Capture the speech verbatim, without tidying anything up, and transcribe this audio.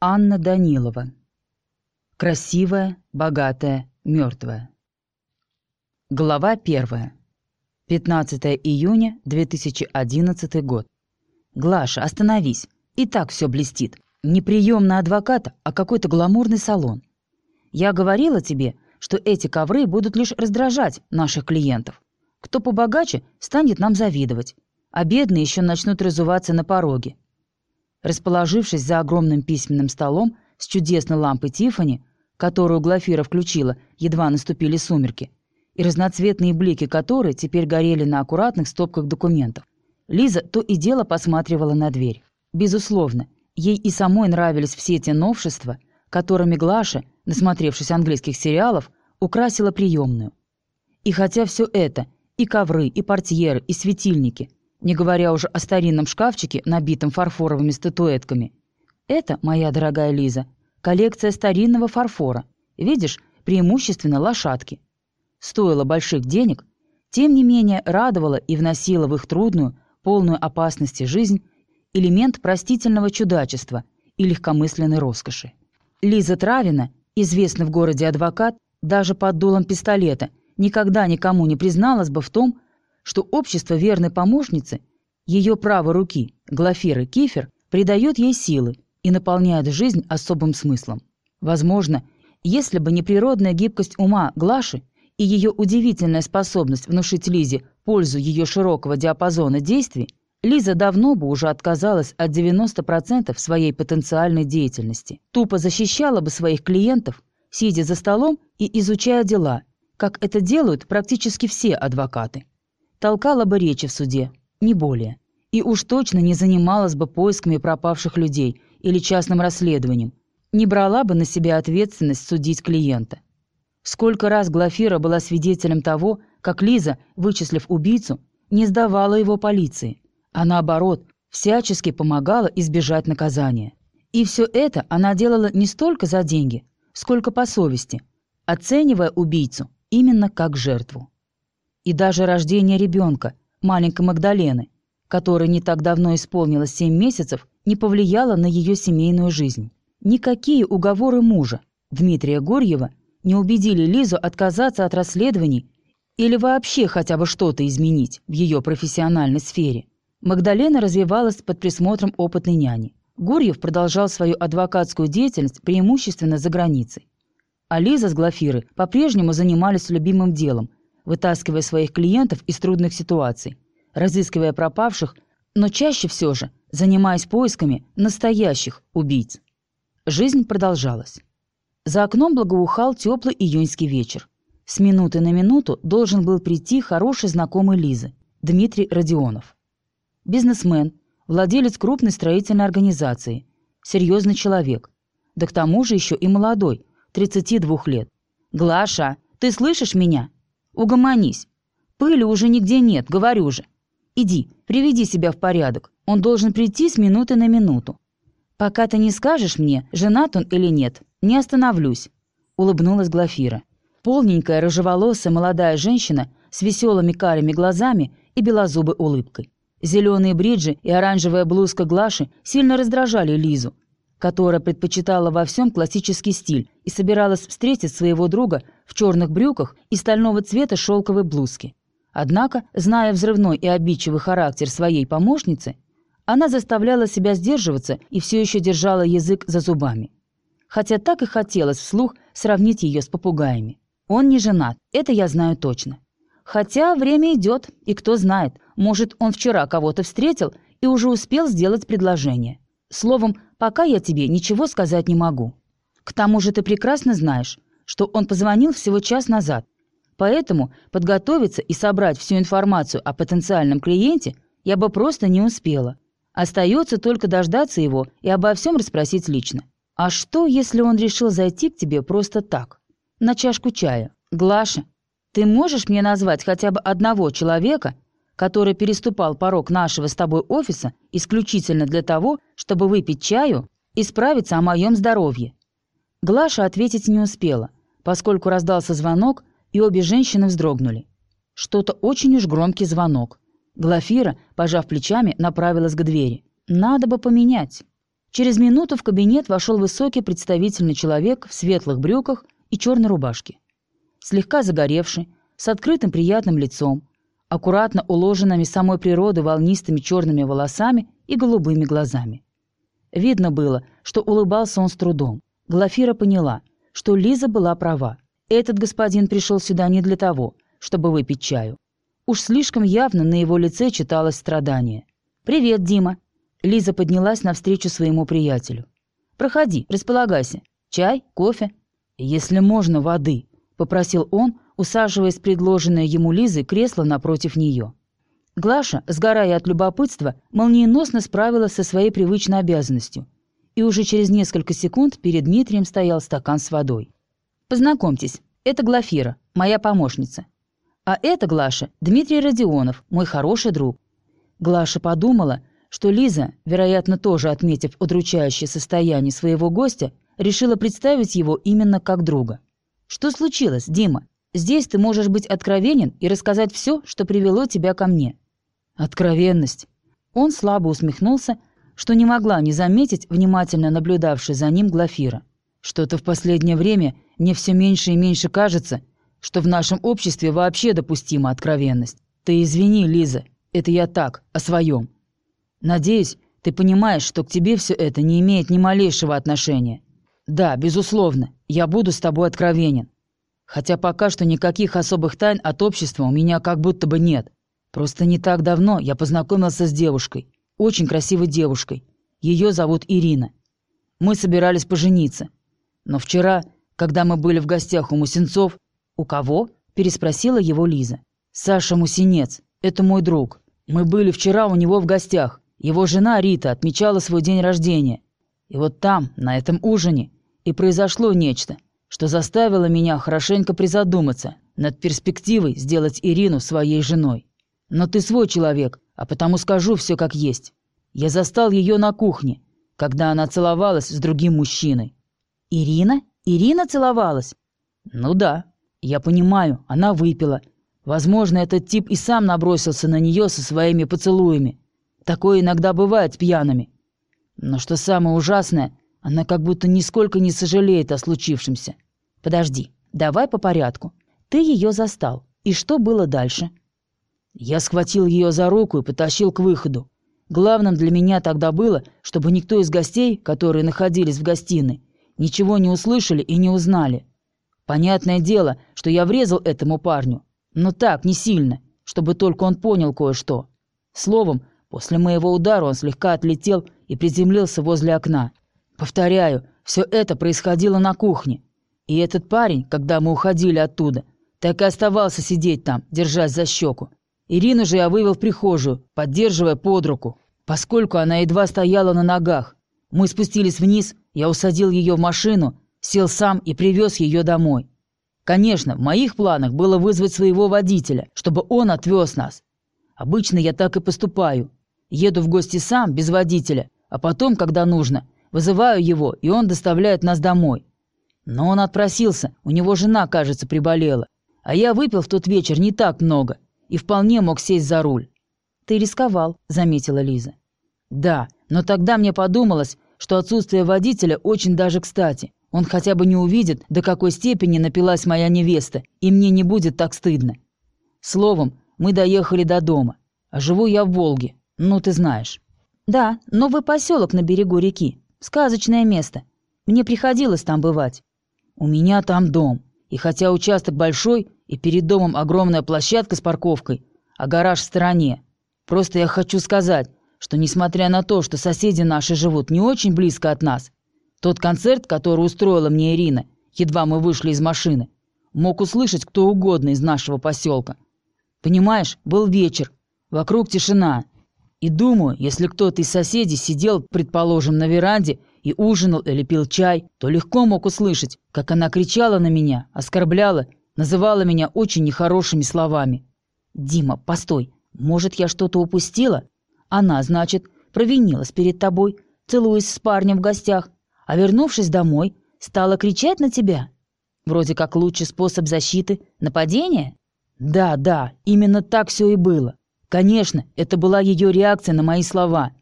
Анна Данилова. Красивая, богатая, мертвая. Глава первая. пятнадцатое июня две тысячи одиннадцатый год. Глаша, остановись. И так все блестит. Не прием на адвоката, а какой-то гламурный салон. Я говорила тебе, что эти ковры будут лишь раздражать наших клиентов. Кто побогаче, станет нам завидовать, а бедные еще начнут разуваться на пороге. Расположившись за огромным письменным столом с чудесной лампой Тиффани, которую Глафира включила, едва наступили сумерки, и разноцветные блики которой теперь горели на аккуратных стопках документов, Лиза то и дело посматривала на дверь. Безусловно, ей и самой нравились все те новшества, которыми Глаша, насмотревшись английских сериалов, украсила приемную. И хотя все это, и ковры, и портьеры, и светильники, не говоря уже о старинном шкафчике, набитом фарфоровыми статуэтками, это, моя дорогая Лиза, коллекция старинного фарфора, видишь, преимущественно лошадки. Стоило больших денег, тем не менее радовала и вносила в их трудную, полную опасности жизнь элемент простительного чудачества и легкомысленной роскоши. Лиза Травина, известный в городе адвокат, даже под дулом пистолета, никогда никому не призналась бы в том, что общество верной помощницы, ее правой руки, Глафиры Кифер, придает ей силы и наполняет жизнь особым смыслом. Возможно, если бы не природная гибкость ума Глаши и ее удивительная способность внушить Лизе пользу ее широкого диапазона действий, Лиза давно бы уже отказалась от девяноста процентов своей потенциальной деятельности. Тупо защищала бы своих клиентов, сидя за столом и изучая дела, как это делают практически все адвокаты. Толкала бы речи в суде, не более. И уж точно не занималась бы поисками пропавших людей или частным расследованием, не брала бы на себя ответственность судить клиента. Сколько раз Глафира была свидетелем того, как Лиза, вычислив убийцу, не сдавала его полиции, а наоборот, всячески помогала избежать наказания. И все это она делала не столько за деньги, сколько по совести, оценивая убийцу именно как жертву. И даже рождение ребенка, маленькой Магдалены, которой не так давно исполнилось семь месяцев, не повлияло на ее семейную жизнь. Никакие уговоры мужа, Дмитрия Гурьева, не убедили Лизу отказаться от расследований или вообще хотя бы что-то изменить в ее профессиональной сфере. Магдалена развивалась под присмотром опытной няни. Гурьев продолжал свою адвокатскую деятельность преимущественно за границей. А Лиза с Глафирой по-прежнему занимались любимым делом, вытаскивая своих клиентов из трудных ситуаций, разыскивая пропавших, но чаще все же занимаясь поисками настоящих убийц. Жизнь продолжалась. За окном благоухал теплый июньский вечер. С минуты на минуту должен был прийти хороший знакомый Лизы, Дмитрий Родионов. Бизнесмен, владелец крупной строительной организации, серьезный человек, да к тому же еще и молодой, тридцати двух лет. «Глаша, ты слышишь меня? Угомонись. Пыли уже нигде нет, говорю же. Иди, приведи себя в порядок. Он должен прийти с минуты на минуту. Пока ты не скажешь мне, женат он или нет, не остановлюсь», — улыбнулась Глафира. Полненькая, рыжеволосая молодая женщина с веселыми карими глазами и белозубой улыбкой. Зеленые бриджи и оранжевая блузка Глаши сильно раздражали Лизу, которая предпочитала во всем классический стиль и собиралась встретить своего друга в черных брюках и стального цвета шелковой блузки. Однако, зная взрывной и обидчивый характер своей помощницы, она заставляла себя сдерживаться и все еще держала язык за зубами. Хотя так и хотелось вслух сравнить ее с попугаями. Он не женат, это я знаю точно. Хотя время идет, и кто знает, может, он вчера кого-то встретил и уже успел сделать предложение. Словом, пока я тебе ничего сказать не могу. К тому же ты прекрасно знаешь, что он позвонил всего час назад, поэтому подготовиться и собрать всю информацию о потенциальном клиенте я бы просто не успела. Остается только дождаться его и обо всем расспросить лично. А что, если он решил зайти к тебе просто так, на чашку чая? Глаша, ты можешь мне назвать хотя бы одного человека, который переступал порог нашего с тобой офиса исключительно для того, чтобы выпить чаю и справиться о моем здоровье?» Глаша ответить не успела, поскольку раздался звонок, и обе женщины вздрогнули. Что-то очень уж громкий звонок. Глафира, пожав плечами, направилась к двери. «Надо бы поменять». Через минуту в кабинет вошел высокий представительный человек в светлых брюках и черной рубашке. Слегка загоревший, с открытым приятным лицом, аккуратно уложенными самой природой волнистыми черными волосами и голубыми глазами. Видно было, что улыбался он с трудом. Глафира поняла, что Лиза была права. Этот господин пришел сюда не для того, чтобы выпить чаю. Уж слишком явно на его лице читалось страдание. «Привет, Дима!» Лиза поднялась навстречу своему приятелю. «Проходи, располагайся. Чай, кофе?» «Если можно, воды», — попросил он, усаживаясь в предложенное ему Лизой кресло напротив нее. Глаша, сгорая от любопытства, молниеносно справилась со своей привычной обязанностью, и уже через несколько секунд перед Дмитрием стоял стакан с водой. «Познакомьтесь, это Глафира, моя помощница. А это, Глаша, Дмитрий Родионов, мой хороший друг». Глаша подумала, что Лиза, вероятно, тоже отметив удручающее состояние своего гостя, решила представить его именно как друга. «Что случилось, Дима? Здесь ты можешь быть откровенен и рассказать все, что привело тебя ко мне». «Откровенность». Он слабо усмехнулся, что не могла не заметить внимательно наблюдавшая за ним Глафира. «Что-то в последнее время мне все меньше и меньше кажется, что в нашем обществе вообще допустима откровенность. Ты извини, Лиза, это я так, о своем. Надеюсь, ты понимаешь, что к тебе все это не имеет ни малейшего отношения. Да, безусловно, я буду с тобой откровенен. Хотя пока что никаких особых тайн от общества у меня как будто бы нет. Просто не так давно я познакомился с девушкой, очень красивой девушкой. Ее зовут Ирина. Мы собирались пожениться. Но вчера, когда мы были в гостях у Мусинцов... «У кого?» – переспросила его Лиза. «Саша Мусинец, это мой друг. Мы были вчера у него в гостях. Его жена Рита отмечала свой день рождения. И вот там, на этом ужине, и произошло нечто, что заставило меня хорошенько призадуматься над перспективой сделать Ирину своей женой. Но ты свой человек, а потому скажу все как есть. Я застал ее на кухне, когда она целовалась с другим мужчиной». «Ирина? Ирина целовалась?» «Ну да. Я понимаю, она выпила. Возможно, этот тип и сам набросился на нее со своими поцелуями. Такое иногда бывает с пьяными. Но что самое ужасное, она как будто нисколько не сожалеет о случившемся». «Подожди, давай по порядку. Ты ее застал. И что было дальше?» «Я схватил ее за руку и потащил к выходу. Главным для меня тогда было, чтобы никто из гостей, которые находились в гостиной, ничего не услышали и не узнали. Понятное дело, что я врезал этому парню, но так, не сильно, чтобы только он понял кое-что. Словом, после моего удара он слегка отлетел и приземлился возле окна. Повторяю, все это происходило на кухне. И этот парень, когда мы уходили оттуда, так и оставался сидеть там, держась за щеку. Ирину же я вывел в прихожую, поддерживая под руку, поскольку она едва стояла на ногах. Мы спустились вниз, я усадил ее в машину, сел сам и привез ее домой. Конечно, в моих планах было вызвать своего водителя, чтобы он отвез нас. Обычно я так и поступаю. Еду в гости сам, без водителя, а потом, когда нужно, вызываю его, и он доставляет нас домой. Но он отпросился, у него жена, кажется, приболела. А я выпил в тот вечер не так много и вполне мог сесть за руль». «Ты рисковал», — заметила Лиза. «Да, но тогда мне подумалось, что отсутствие водителя очень даже кстати. Он хотя бы не увидит, до какой степени напилась моя невеста, и мне не будет так стыдно. Словом, мы доехали до дома. А живу я в Волге, ну ты знаешь». «Да, новый поселок на берегу реки. Сказочное место. Мне приходилось там бывать». «У меня там дом. И хотя участок большой, и перед домом огромная площадка с парковкой, а гараж в стороне. Просто я хочу сказать, что несмотря на то, что соседи наши живут не очень близко от нас, тот концерт, который устроила мне Ирина, едва мы вышли из машины, мог услышать кто угодно из нашего поселка. Понимаешь, был вечер, вокруг тишина. И думаю, если кто-то из соседей сидел, предположим, на веранде и ужинал или пил чай, то легко мог услышать, как она кричала на меня, оскорбляла, называла меня очень нехорошими словами». «Дима, постой, может, я что-то упустила? Она, значит, провинилась перед тобой, целуясь с парнем в гостях, а вернувшись домой, стала кричать на тебя? Вроде как лучший способ защиты — нападение?» «Да, да, именно так все и было. Конечно, это была ее реакция на мои слова,